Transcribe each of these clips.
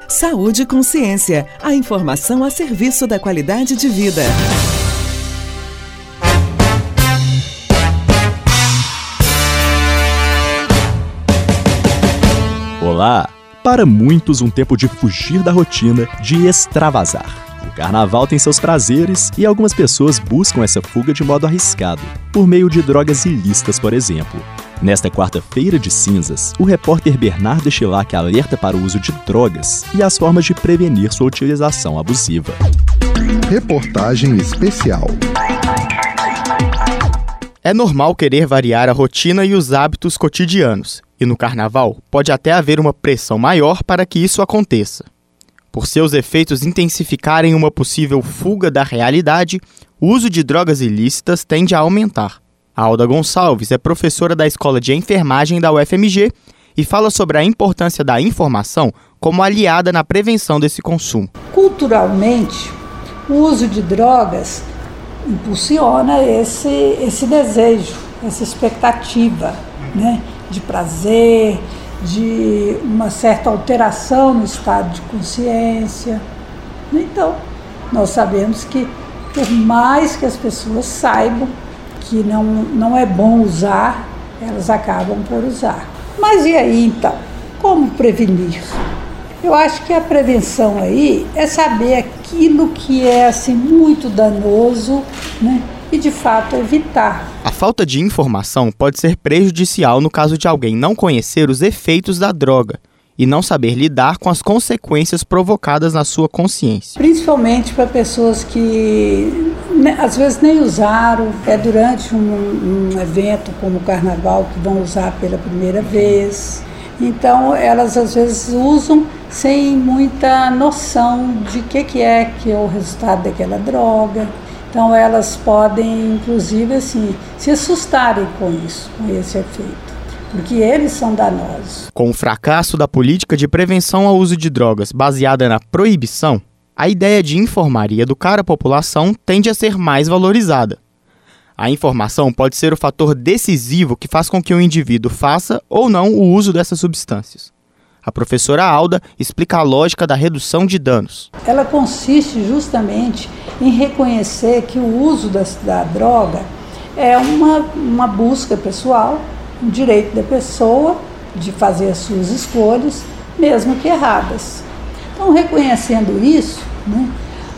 Saúde e Consciência, a informação a serviço da qualidade de vida. Olá! Para muitos, um tempo de fugir da rotina, de extravasar. O carnaval tem seus prazeres e algumas pessoas buscam essa fuga de modo arriscado, por meio de drogas ilícitas, por exemplo. Nesta quarta-feira de cinzas, o repórter Bernardo Chilac alerta para o uso de drogas e as formas de prevenir sua utilização abusiva. Reportagem especial. É normal querer variar a rotina e os hábitos cotidianos, e no carnaval pode até haver uma pressão maior para que isso aconteça. Por seus efeitos intensificarem uma possível fuga da realidade, o uso de drogas ilícitas tende a aumentar. A Alda Gonçalves é professora da Escola de Enfermagem da UFMG e fala sobre a importância da informação como aliada na prevenção desse consumo. Culturalmente, o uso de drogas impulsiona esse desejo, essa expectativa, né, de prazer, de uma certa alteração no estado de consciência. Então, nós sabemos que, por mais que as pessoas saibam que não é bom usar, elas acabam por usar. Mas e aí, então? Como prevenir? Eu acho que a prevenção aí é saber aquilo que é assim, muito danoso, né? E, de fato, evitar. A falta de informação pode ser prejudicial no caso de alguém não conhecer os efeitos da droga e não saber lidar com as consequências provocadas na sua consciência. Principalmente para pessoas que às vezes nem usaram, durante um evento como o carnaval que vão usar pela primeira vez. Então elas às vezes usam sem muita noção de que é o resultado daquela droga. Então elas podem, inclusive, assim, se assustarem com isso, com esse efeito, porque eles são danosos. Com o fracasso da política de prevenção ao uso de drogas baseada na proibição, a ideia de informar e educar a população tende a ser mais valorizada. A informação pode ser o fator decisivo que faz com que o indivíduo faça ou não o uso dessas substâncias. A professora Alda explica a lógica da redução de danos. Ela consiste justamente em reconhecer que o uso da droga é uma busca pessoal, um direito da pessoa de fazer as suas escolhas, mesmo que erradas. Então, reconhecendo isso, né,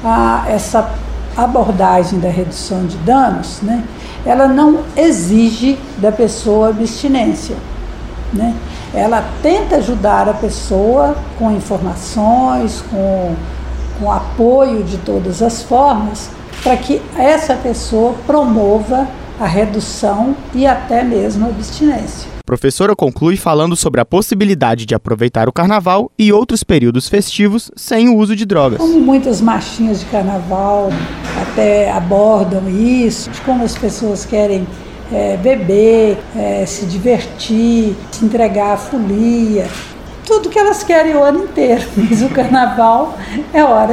essa abordagem da redução de danos, né, ela não exige da pessoa abstinência, né? Ela tenta ajudar a pessoa com informações, com apoio de todas as formas, para que essa pessoa promova a redução e até mesmo a abstinência. A professora conclui falando sobre a possibilidade de aproveitar o carnaval e outros períodos festivos sem o uso de drogas. Como muitas marchinhas de carnaval até abordam isso, de como as pessoas querem beber, se divertir, se entregar à folia, tudo que elas querem o ano inteiro, mas o carnaval é hora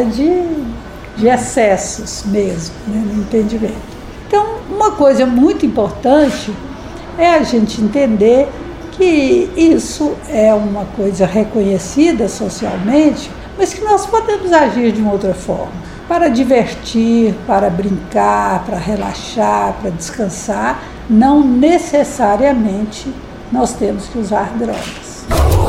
de excessos mesmo, né, no entendimento. Então, uma coisa muito importante é a gente entender que isso é uma coisa reconhecida socialmente, mas que nós podemos agir de uma outra forma, para divertir, para brincar, para relaxar, para descansar. Não necessariamente nós temos que usar drogas.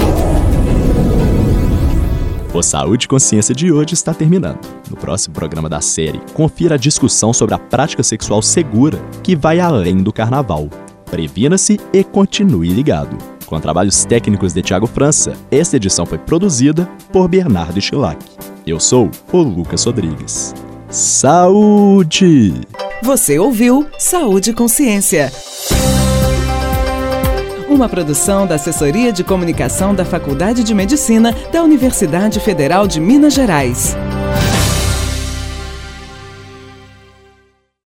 O Saúde e Consciência de hoje está terminando. No próximo programa da série, confira a discussão sobre a prática sexual segura que vai além do carnaval. Previna-se e continue ligado. Com trabalhos técnicos de Thiago França, esta edição foi produzida por Bernardo Chilac. Eu sou o Lucas Rodrigues. Saúde! Você ouviu Saúde e Consciência. Uma produção da Assessoria de Comunicação da Faculdade de Medicina da Universidade Federal de Minas Gerais.